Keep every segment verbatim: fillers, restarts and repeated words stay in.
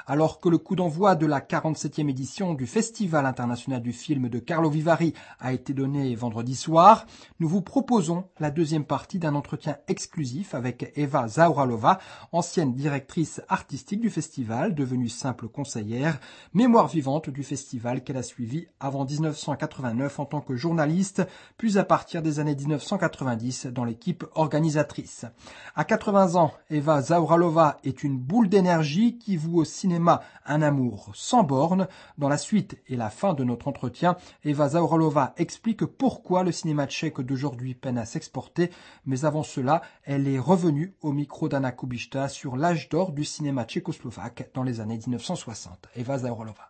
Alors que le coup d'envoi de la quarante-septième édition du Festival international du film de Karlovy Vary a été donné vendredi soir, nous vous proposons la deuxième partie d'un entretien exclusif avec Eva Zauralova, ancienne directrice artistique du festival, devenue simple conseillère, mémoire vivante du festival qu'elle a suivi avant dix-neuf cent quatre-vingt-neuf en tant que journaliste, puis à partir des années dix-neuf cent quatre-vingt-dix dans l'équipe organisatrice. À quatre-vingts ans, Eva Zauralova est une boule d'énergie qui voue au cinéma un amour sans bornes. Dans la suite et la fin de notre entretien, Eva Zauralova explique pourquoi le cinéma tchèque d'aujourd'hui peine à s'exporter, mais avant cela, elle est revenue au micro d'Anna Kubišta sur l'âge d'or du cinéma tchécoslovaque dans les années dix-neuf cent soixante. Eva Zauralova.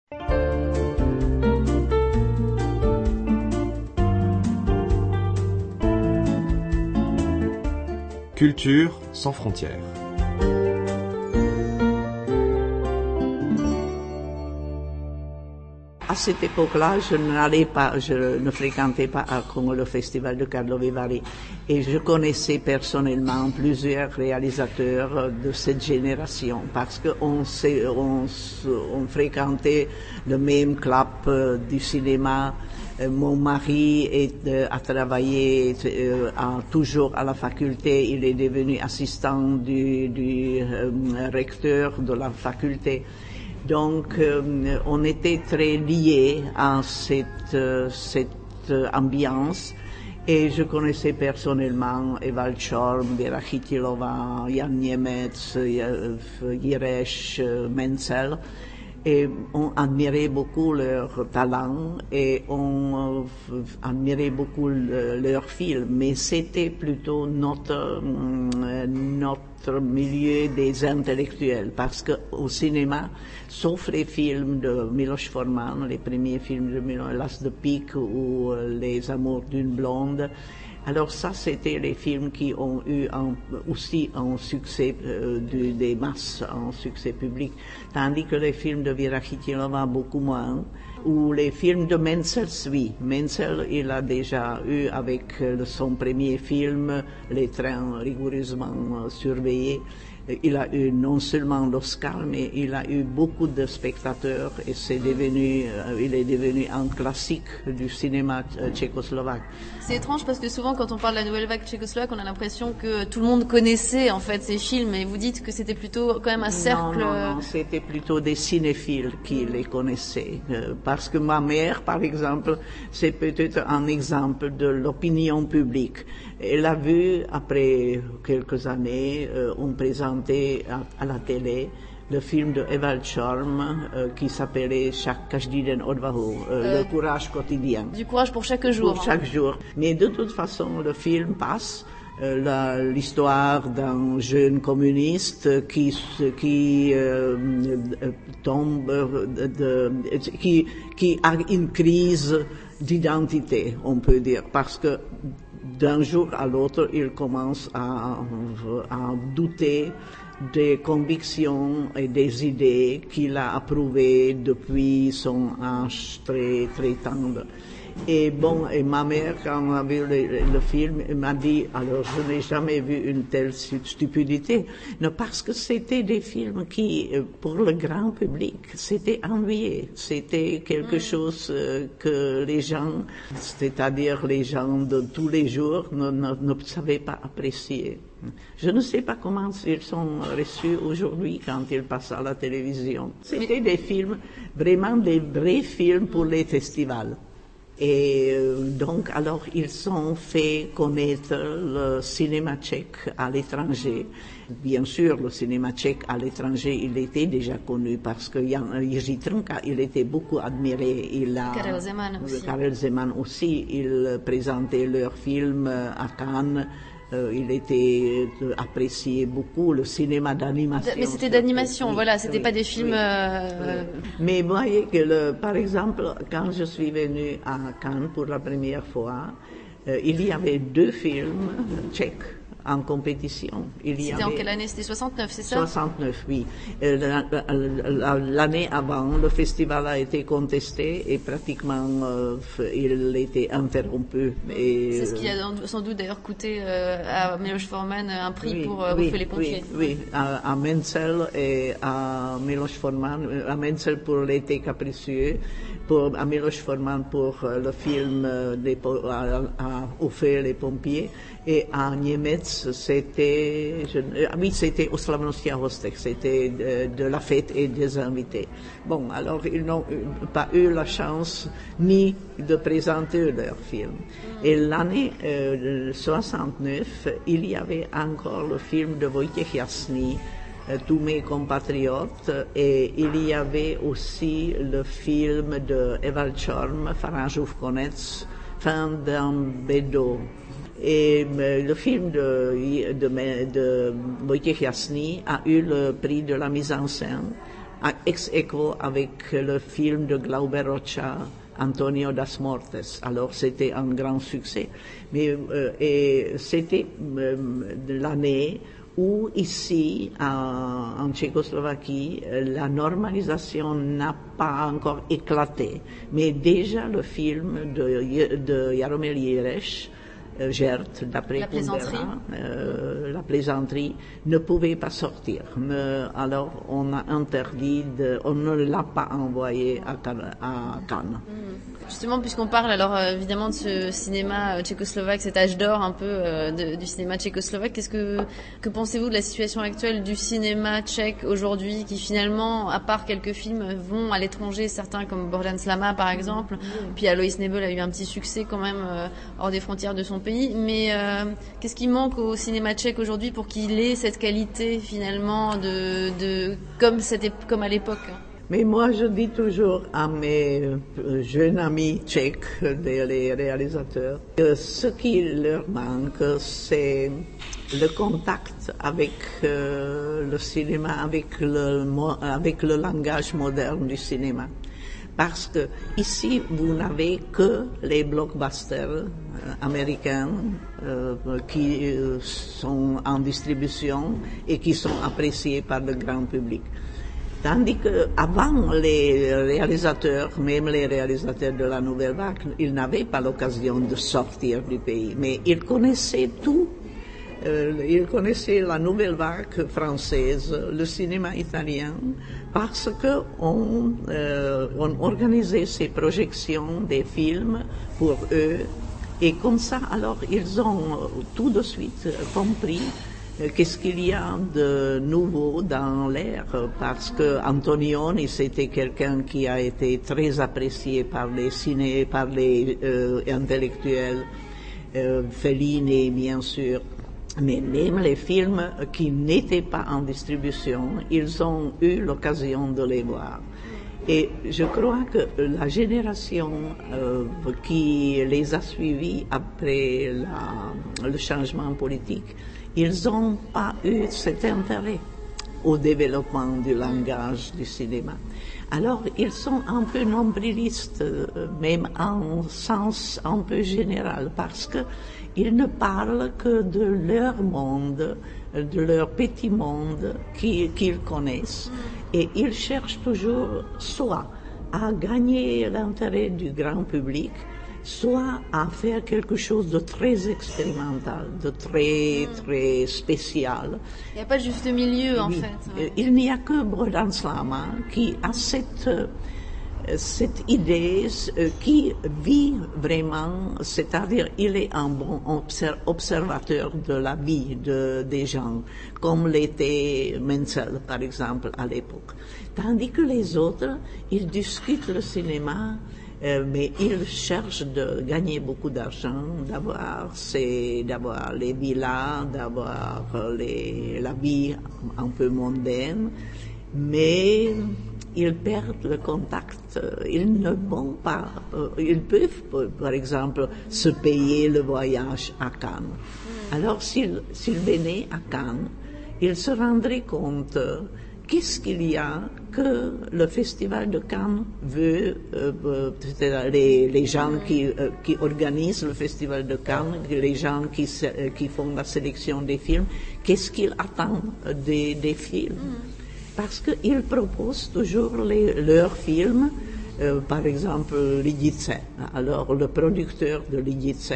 Culture sans frontières. À cette époque-là, je n'allais pas, je ne fréquentais pas comme le festival de Karlovy Vary et je connaissais personnellement plusieurs réalisateurs de cette génération parce qu'on on, on fréquentait le même club du cinéma. Mon mari est, euh, a travaillé euh, à, toujours à la faculté, il est devenu assistant du, du euh, recteur de la faculté. Donc, euh, on était très liés à cette, euh, cette ambiance et je connaissais personnellement Ewald Schorm, Vera Chytilova, Jan Němec, Jireš, Menzel. Et on admirait beaucoup leur talent et on euh, admirait beaucoup le, leurs films, mais c'était plutôt notre, euh, notre milieu des intellectuels, parce qu'au cinéma, sauf les films de Miloš Forman, les premiers films de Miloš, L'As de pique ou euh, Les Amours d'une blonde, alors ça, c'était les films qui ont eu un, aussi un succès euh, de, des masses, un succès public, tandis que les films de Vera Chytilova beaucoup moins, ou les films de Menzel, oui. Menzel, il a déjà eu avec euh, son premier film, Les trains rigoureusement euh, surveillés, il a eu non seulement l'Oscar, mais il a eu beaucoup de spectateurs et c'est devenu, euh, il est devenu un classique du cinéma euh, tchécoslovaque. C'est étrange parce que souvent quand on parle de la nouvelle vague tchécoslovaque, on a l'impression que tout le monde connaissait en fait ces films et vous dites que c'était plutôt quand même un cercle... Non, non, non, c'était plutôt des cinéphiles qui les connaissaient. Euh, parce que ma mère, par exemple, c'est peut-être un exemple de l'opinion publique. Elle a vu, après quelques années, euh, on présentait à, à la télé le film de Ewald Schorm euh, qui s'appelait Chaque Každý den odvahu, euh, euh, le courage quotidien. Du courage pour chaque jour. Pour chaque jour. Mais de toute façon, le film passe. Euh, la, l'histoire d'un jeune communiste qui, qui euh, tombe, de, de, qui, qui a une crise d'identité, on peut dire, parce que d'un jour à l'autre, il commence à, à douter des convictions et des idées qu'il a approuvées depuis son âge très, très tendre. Et bon, et ma mère, quand on a vu le, le film, elle m'a dit, alors je n'ai jamais vu une telle stupidité. Non, parce que c'était des films qui, pour le grand public, c'était ennuyé. C'était quelque chose euh, que les gens, c'est-à-dire les gens de tous les jours, ne, ne, ne savaient pas apprécier. Je ne sais pas comment ils sont reçus aujourd'hui quand ils passent à la télévision. C'était des films, vraiment des vrais films pour les festivals. Et euh, donc, alors, ils ont fait connaître le cinéma tchèque à l'étranger. Bien sûr, le cinéma tchèque à l'étranger, il était déjà connu parce que Jan, Jiří Trnka, il était beaucoup admiré. Il a, Karel Zeman aussi. Karel Zeman aussi, il présentait leurs films à Cannes. Euh, il était euh, apprécié beaucoup, le cinéma d'animation. Mais c'était d'animation, oui, voilà, c'était oui, pas des films... Oui, euh... oui. Mais vous voyez que, le, par exemple, quand je suis venue à Cannes pour la première fois, euh, il y avait deux films tchèques en compétition. Il y C'était avait... en quelle année? C'était soixante-neuf, c'est ça? soixante-neuf, oui. Euh, L'année avant, le festival a été contesté et pratiquement euh, il était interrompu. C'est ce qui a sans doute d'ailleurs coûté euh, à Miloš Forman un prix oui, pour euh, oui, Bouffer les pompiers. Oui, oui. À, à Menzel et à Miloš Forman, à Menzel pour L'été capricieux, pour, à Miloš Forman pour euh, le film euh, des, à, à Bouffer les pompiers, et à Niemiec, c'était, je, euh, oui, c'était au Slavnostia Hostek, c'était de, de la fête et des invités. Bon, alors ils n'ont pas eu la chance ni de présenter leur film. Et l'année euh, soixante-neuf, il y avait encore le film de Wojciech Jasný, euh, Tous mes compatriotes, et il y avait aussi le film de Ewald Schorm, Farajův konec, Fin d'un bédo. Et euh, le film de, de, de Wojciech Jasný a eu le prix de la mise en scène, ex aequo avec le film de Glauber Rocha, Antonio das Mortes. Alors c'était un grand succès. Mais euh, et c'était euh, l'année où ici, en, en Tchécoslovaquie, la normalisation n'a pas encore éclaté. Mais déjà le film de, de Jaromír Jireš, Euh, Gert, d'après la plaisanterie. Kundera, euh, la plaisanterie ne pouvait pas sortir. Mais, alors on a interdit, de, on ne l'a pas envoyé à, à Cannes. Justement, puisqu'on parle alors euh, évidemment de ce cinéma euh, tchécoslovaque, cet âge d'or un peu euh, de, du cinéma tchécoslovaque, qu'est-ce que que pensez-vous de la situation actuelle du cinéma tchèque aujourd'hui, qui finalement, à part quelques films, vont à l'étranger, certains comme Bohdan Slama par exemple, mmh. puis Alois Nebel a eu un petit succès quand même euh, hors des frontières de son pays, mais euh, qu'est-ce qui manque au cinéma tchèque aujourd'hui pour qu'il ait cette qualité finalement de, de comme c'était comme à l'époque? Mais moi, je dis toujours à mes jeunes amis tchèques, les réalisateurs, que ce qui leur manque, c'est le contact avec euh, le cinéma, avec le, avec le langage moderne du cinéma. Parce que ici, vous n'avez que les blockbusters euh, américains euh, qui euh, sont en distribution et qui sont appréciés par le grand public. Tandis qu'avant, les réalisateurs, même les réalisateurs de la Nouvelle Vague, ils n'avaient pas l'occasion de sortir du pays. Mais ils connaissaient tout. Euh, ils connaissaient la Nouvelle Vague française, le cinéma italien, parce qu'on euh, on organisait ces projections des films pour eux. Et comme ça, alors, ils ont tout de suite compris qu'est-ce qu'il y a de nouveau dans l'air, parce que Antonioni, c'était quelqu'un qui a été très apprécié par les ciné, par les euh, intellectuels, euh, Fellini, bien sûr, mais même les films qui n'étaient pas en distribution, ils ont eu l'occasion de les voir. Et je crois que la génération euh, qui les a suivis après la, le changement politique, ils n'ont pas eu cet intérêt au développement du langage du cinéma. Alors, ils sont un peu nombrilistes, même en sens un peu général, parce qu'ils ne parlent que de leur monde, de leur petit monde qu'ils, qu'ils connaissent. Et ils cherchent toujours soit à gagner l'intérêt du grand public, soit à faire quelque chose de très expérimental, de très, très spécial. Il n'y a pas de juste milieu, en oui. fait. Ouais. Il n'y a que Bohdan Slama qui a cette, cette idée, qui vit vraiment, c'est-à-dire il est un bon observateur de la vie de, des gens, comme l'était Menzel, par exemple, à l'époque. Tandis que les autres, ils discutent le cinéma, Euh, mais ils cherchent de gagner beaucoup d'argent, d'avoir, c'est, d'avoir les villas, d'avoir les, la vie un peu mondaine, mais ils perdent le contact. Ils ne vont pas, euh, ils peuvent, par exemple, se payer le voyage à Cannes. Alors, s'ils, s'ils venaient à Cannes, ils se rendraient compte qu'est-ce qu'il y a que le Festival de Cannes veut, euh, les, les gens qui, euh, qui organisent le Festival de Cannes, les gens qui, euh, qui font la sélection des films, qu'est-ce qu'ils attendent des, des films? Parce qu'ils proposent toujours les, leurs films, euh, par exemple Lidice. Alors le producteur de Lidice,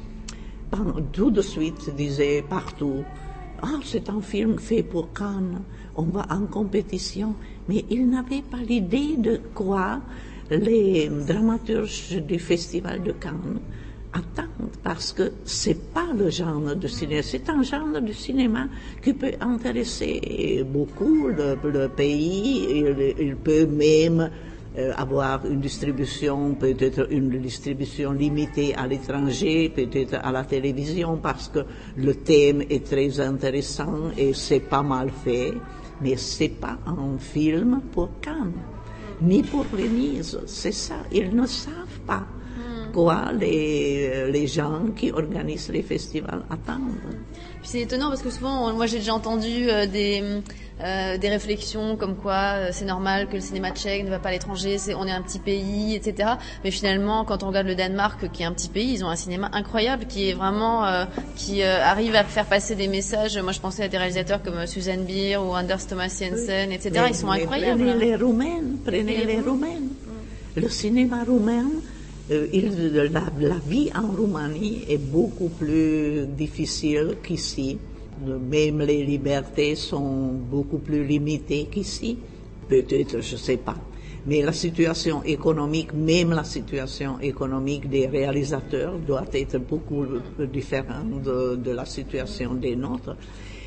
tout de suite disait partout, ah, c'est un film fait pour Cannes, on va en compétition. Mais il n'avait pas l'idée de quoi les dramaturges du Festival de Cannes attendent, parce que c'est pas le genre de cinéma, c'est un genre de cinéma qui peut intéresser beaucoup le, le pays, il, il peut même euh, avoir une distribution, peut-être une distribution limitée à l'étranger, peut-être à la télévision, parce que le thème est très intéressant et c'est pas mal fait, mais c'est pas un film pour Cannes, ni pour Venise, c'est ça, ils ne savent pas quoi les, les gens qui organisent les festivals attendent. Puis c'est étonnant parce que souvent, moi j'ai déjà entendu euh, des, euh, des réflexions comme quoi euh, c'est normal que le cinéma tchèque ne va pas à l'étranger, c'est, on est un petit pays, et cetera. Mais finalement, quand on regarde le Danemark, qui est un petit pays, ils ont un cinéma incroyable qui est vraiment, euh, qui euh, arrive à faire passer des messages. Moi je pensais à des réalisateurs comme Susan Bier ou Anders Thomas Jensen, et cetera. Mais, ils sont mais incroyables. Prenez les Roumains, prenez les, les Roumains. Mm. Le cinéma roumain, Euh, il, la, la vie en Roumanie est beaucoup plus difficile qu'ici. Même les libertés sont beaucoup plus limitées qu'ici. Peut-être, je ne sais pas. Mais la situation économique, même la situation économique des réalisateurs doit être beaucoup différente de, de la situation des nôtres.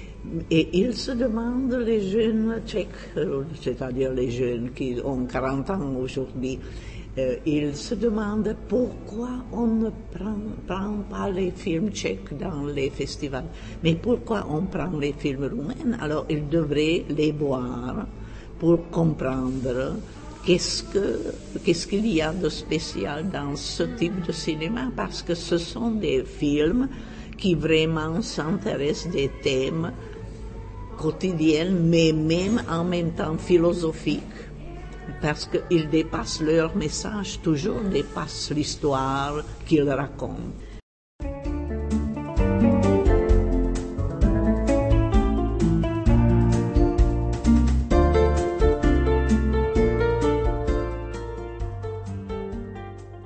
Et ils se demandent, les jeunes tchèques, c'est-à-dire les jeunes qui ont quarante ans aujourd'hui, Euh, ils se demandent pourquoi on ne prend, prend pas les films tchèques dans les festivals. Mais pourquoi on prend les films roumains? Alors ils devraient les voir pour comprendre qu'est-ce que, qu'est-ce qu'il y a de spécial dans ce type de cinéma, parce que ce sont des films qui vraiment s'intéressent des thèmes quotidiens, mais même en même temps philosophiques, parce qu'ils dépassent leur message, toujours dépassent l'histoire qu'ils racontent.